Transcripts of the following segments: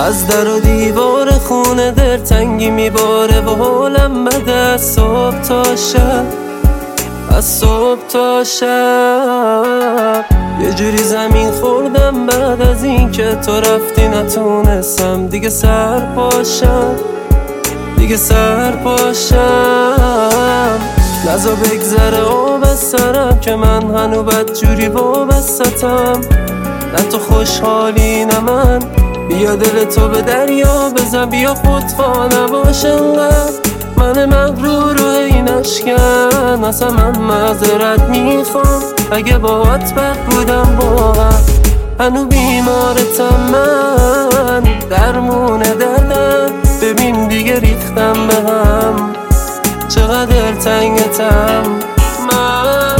از در و دیوار خونه دلتنگی میباره و حالم بده از صبح تا شب، از صبح تا شب. یه جوری زمین خوردم بعد از این که تو رفتی، نتونستم دیگه سر پاشم، دیگه سر پاشم. نزا بگذره آب از سرم که من هنو بدجوری وابستم. نه تو خوشحالی نه من، بیا دل تو به دریا بزن، بیا خودخواه نباش انقدر. من مغرور و این اشکن، اصلا من معذرت میخوام اگه باهات بد بودم واقعا. هنو بیمارتم من، درمون دردم. ببین دیگه ریختم به هم، چقدر تنگتم من.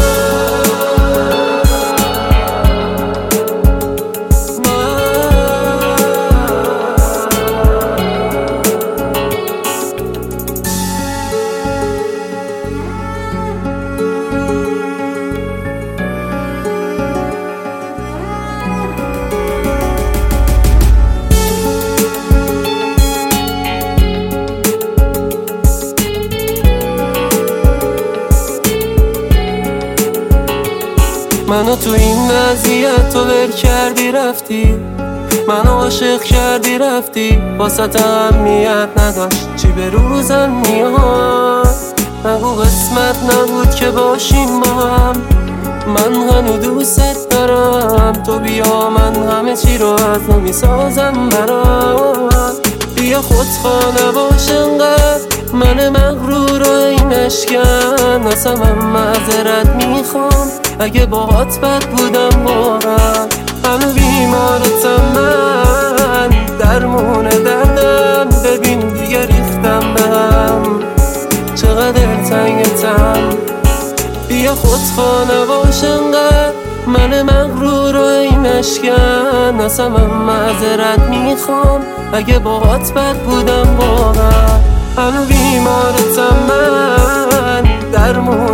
منو تو این وضعیت تو ول کردی رفتی، منو عاشق کردی رفتی، واسه اهمیت نداشت چی به روزم میاد. نگو قسمت نبود که باشیم با هم، من هنو دوست دارم. تو بیا من همه چی رو از نو میسازم برات. بیا خودخواه نباش انقدر، من مغرور و این اشکن، اصلا من معذرت میخوام اگه باهات بد بودم واقعا. هنو بیمارتم من، درمون دردم. ببین دیگه ریختم به هم، چقدر تنگتم. بیا خودخواه نباش انقدر، من مغرور و این اشکن، اصلا من معذرت میخوام اگه باهات بد بودم واقعا. هنو بیمارتم من، درمون